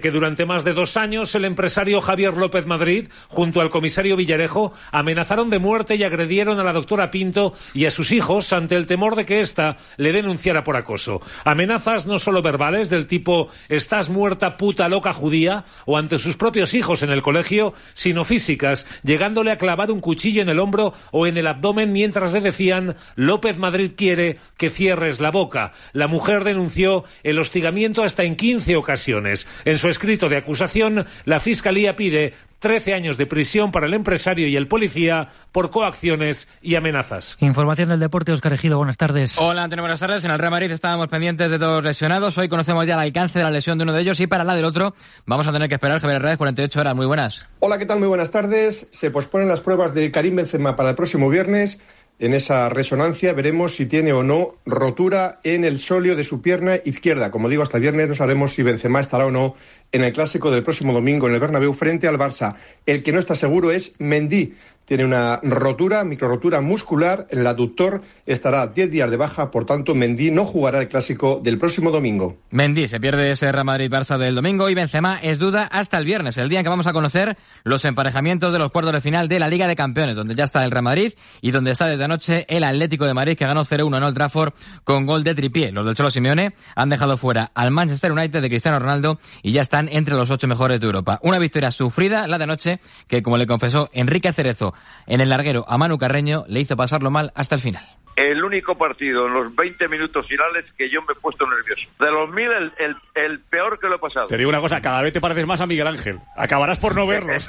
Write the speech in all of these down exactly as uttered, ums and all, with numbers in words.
que durante más de dos años el empresario Javier López Madrid, junto al comisario Villarejo, amenazaron de muerte y agredieron a la doctora Pinto y a sus hijos ante el temor de que ésta le denunciara por acoso. Amenazas no solo verbales del tipo «estás muerta, puta loca judía» o ante sus propios hijos en el colegio, sino físicas, llegándole a clavar un cuchillo en el hombro o en el abdomen mientras le decían «López Madrid quiere que cierres la boca». La mujer denunció el hostigamiento hasta en quince ocasiones. En su escrito de acusación, la Fiscalía pide trece años de prisión para el empresario y el policía por coacciones y amenazas. Información del deporte, Óscar Ejido, buenas tardes. Hola, Antonio, buenas tardes. En el Real Madrid estábamos pendientes de dos lesionados. Hoy conocemos ya el alcance de la lesión de uno de ellos y para la del otro vamos a tener que esperar, Javier Hernández, cuarenta y ocho horas. Muy buenas. Hola, ¿qué tal? Muy buenas tardes. Se posponen las pruebas de Karim Benzema para el próximo viernes. En esa resonancia veremos si tiene o no rotura en el sóleo de su pierna izquierda. Como digo, hasta el viernes no sabemos si Benzema estará o no en el clásico del próximo domingo en el Bernabéu frente al Barça. El que no está seguro es Mendy. Tiene una rotura, microrotura muscular en el aductor, estará diez días de baja, por tanto Mendy no jugará el clásico del próximo domingo. Mendy se pierde ese Real Madrid-Barça del domingo y Benzema es duda hasta el viernes, el día en que vamos a conocer los emparejamientos de los cuartos de final de la Liga de Campeones, donde ya está el Real Madrid y donde está desde anoche el Atlético de Madrid, que ganó cero uno en Old Trafford con gol de Trippier. Los del Cholo Simeone han dejado fuera al Manchester United de Cristiano Ronaldo y ya están entre los ocho mejores de Europa. Una victoria sufrida, la de anoche, que como le confesó Enrique Cerezo en el larguero a Manu Carreño, le hizo pasarlo mal hasta el final. El único partido en los veinte minutos finales que yo me he puesto nervioso. De los mil, el, el, el peor que lo he pasado. Te digo una cosa, cada vez te pareces más a Miguel Ángel. Acabarás por no verlos.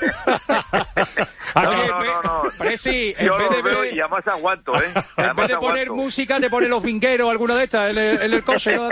no, no, no, no. Presi, yo en vez los de veo ver... y además aguanto, ¿eh? Además en vez de aguanto. poner música, te pone los vingueros, alguna de estas, en el, en el coche. ¿No?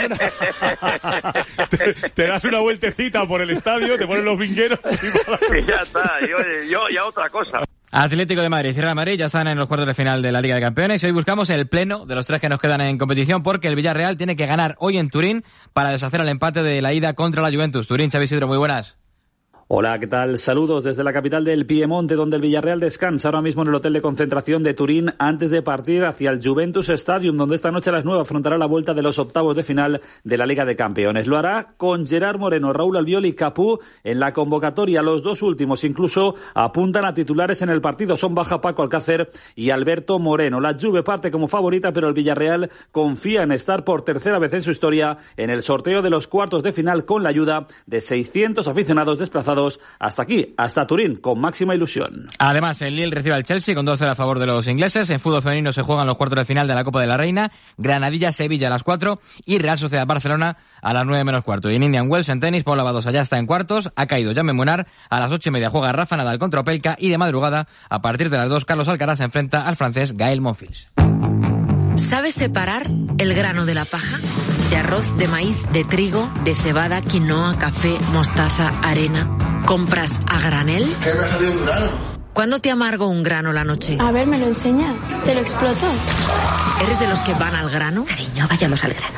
te, te das una vueltecita por el estadio, te ponen los vingueros y... y ya está, y oye, yo ya otra cosa. Atlético de Madrid y Real Madrid ya están en los cuartos de final de la Liga de Campeones y hoy buscamos el pleno de los tres que nos quedan en competición porque el Villarreal tiene que ganar hoy en Turín para deshacer el empate de la ida contra la Juventus. Turín, Xavi Isidro, muy buenas. Hola, ¿qué tal? Saludos desde la capital del Piemonte, donde el Villarreal descansa ahora mismo en el hotel de concentración de Turín antes de partir hacia el Juventus Stadium, donde esta noche a las nueve afrontará la vuelta de los octavos de final de la Liga de Campeones. Lo hará con Gerard Moreno, Raúl Albiol y Capú en la convocatoria. Los dos últimos incluso apuntan a titulares en el partido. Son baja Paco Alcácer y Alberto Moreno. La Juve parte como favorita, pero el Villarreal confía en estar por tercera vez en su historia en el sorteo de los cuartos de final con la ayuda de seiscientos aficionados desplazados hasta aquí, hasta Turín, con máxima ilusión. Además, el Lille recibe al Chelsea con dos cero a favor de los ingleses. En fútbol femenino se juegan los cuartos de final de la Copa de la Reina. Granadilla-Sevilla a las cuatro y Real Sociedad-Barcelona a las nueve menos cuarto. Y en Indian Wells, en tenis, Paula Badosa ya está en cuartos. Ha caído Jaume Munar. A las ocho y media juega Rafa Nadal contra Opelka. Y de madrugada, a partir de las dos, Carlos Alcaraz se enfrenta al francés Gael Monfils. ¿Sabes separar el grano de la paja? De arroz, de maíz, de trigo, de cebada, quinoa, café, mostaza, arena. ¿Compras a granel? ¿Qué me ha salido un grano? ¿Cuándo te amargo un grano la noche? A ver, ¿me lo enseñas? ¿Te lo exploto? ¿Eres de los que van al grano? Cariño, vayamos al grano.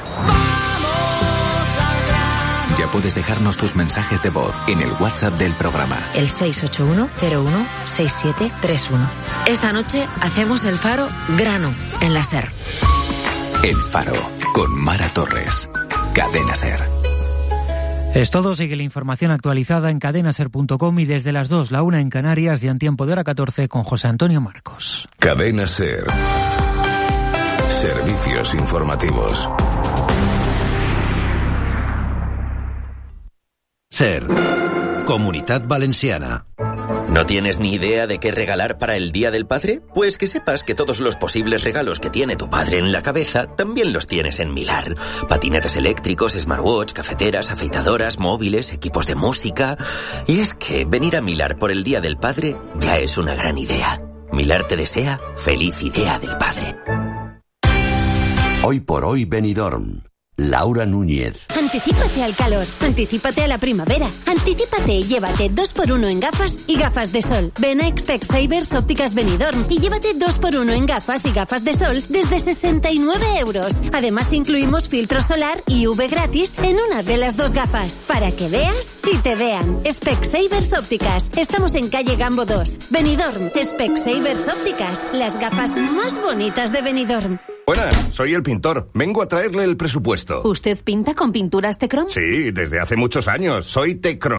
Ya puedes dejarnos tus mensajes de voz en el WhatsApp del programa. El seis ocho uno cero uno seis siete tres uno. Esta noche hacemos el Faro Grano en la SER. El Faro, con Mara Torres. Cadena SER. Es todo, sigue la información actualizada en cadena ser punto com y desde las dos, la una en Canarias y en tiempo de hora catorce con José Antonio Marcos. Cadena SER. Servicios informativos. SER, Comunitat Valenciana. ¿No tienes ni idea de qué regalar para el Día del Padre? Pues que sepas que todos los posibles regalos que tiene tu padre en la cabeza también los tienes en Milar. Patinetes eléctricos, smartwatch, cafeteras, afeitadoras, móviles, equipos de música... Y es que venir a Milar por el Día del Padre ya es una gran idea. Milar te desea feliz Día del Padre. Hoy por hoy Benidorm. Laura Núñez. Anticípate al calor, anticípate a la primavera, anticípate y llévate dos por uno en gafas y gafas de sol. Ven a Specsavers Ópticas Benidorm y llévate dos por uno en gafas y gafas de sol desde sesenta y nueve euros. Además incluimos filtro solar y U V gratis en una de las dos gafas, para que veas y te vean. Specsavers Ópticas, estamos en calle Gambo dos. Benidorm, Specsavers Ópticas, las gafas más bonitas de Benidorm. Buenas, soy el pintor. Vengo a traerle el presupuesto. ¿Usted pinta con pinturas Tecron? Sí, desde hace muchos años. Soy Tecron.